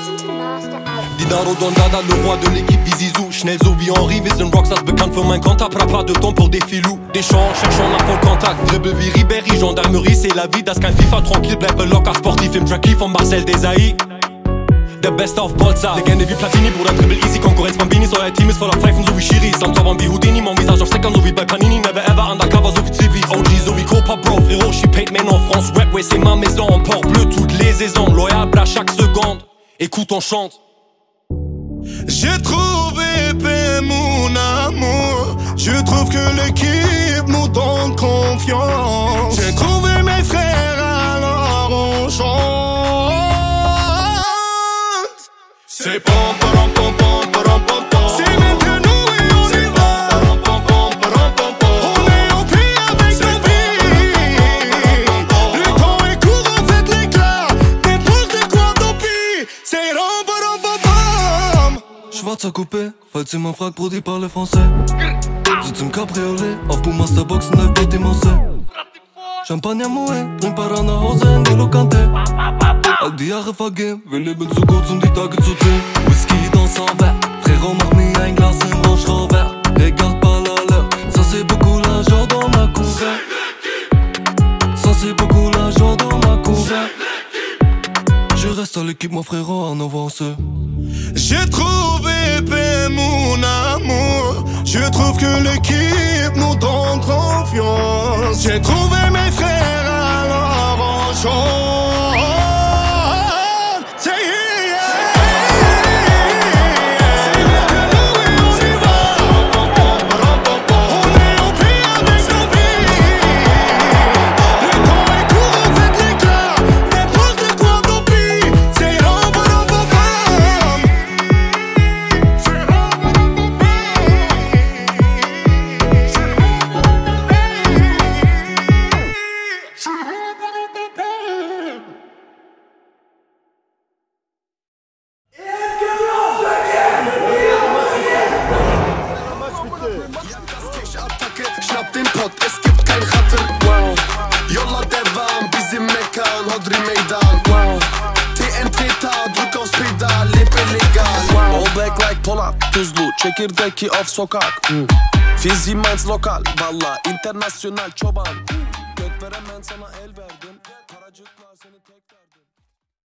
Dinaro Don Dada, le roi de l'équipe Vizizou. Schnell so wie Henri, wir sind Rockstars, bekannt für mein Konter. Pas de temps pour des filous. Des champs, cherchant la fond contact. Dribble wie Ribéry, gendarmerie, c'est la vie. Das kein FIFA, tranquille, bleibe locker. Sportif im Track von Marcel Desailly. Der Beste auf Bolzer, Legende wie Platini, Bruder, Dribble easy. Konkurrenz Bambinis, euer Team ist voller Pfeifen, so wie Schiris. Am Zaubern wie Houdini, mon Visage auf Steckern, so wie bei Panini. Never ever undercover, so wie Zivi. OG, so wie Copa, Bro, frérot, she paid men en France. Rap, ouais, c'est ma maison, en port bleu toutes les saisons. Loyal à chaque seconde, écoute, on chante. J'ai trouvé paix, mon amour. Je trouve que l'équipe nous donne confiance. J'ai trouvé mes frères, alors on chante. C'est pom pom pom pom pom pom pom. C'est maintenant et on y va. Pom pom pom pom pom. On est en paix avec nos vies. Le temps est court, on fait de l'éclat. N'importe quoi, tant pis. C'est rom pom pom pom. Schwarzer Coupé, falls jemand fragt, Brudi, parle français. Sitz im Cabriolet, auf Boommasterboxen, läuft mit dem Ausseh. Champagner Moe, bring Para nach Hause in die Locante. All die Jahre vergehen, wir leben zu kurz, um die Tage zu zählen. Whisky dans son verre, frérot, mach mir ein Glas im Range Rover. Regarde pas la l'heure, ça c'est beaucoup l'argent dans ma couvert. Ça c'est beaucoup l'argent dans ma couvert. Je reste à l'équipe, mon frérot, en avance. J'ai trouvé paix, mon amour. Je trouve que l'équipe nous donne confiance. J'ai trouvé mes frères, alors on chante. C'est maintenant et on y va. On est en paix avec nos vies. Le temps est court, on fait de l'éclat. N'importe quoi, tant pis. C'est rom pom pom pom. Schnapp den Pott, es gibt kein Ratter, wow. Yolla devam, bizim mekan, Hodri Meydan, wow. TNT drück aufs Pedal, leb illegal, wow. All black like Polat, tuzlu, çekirdeki of sokak, Fizi Mainz lokal, valla internasyonal çoban. Gök veremem sana el verdim.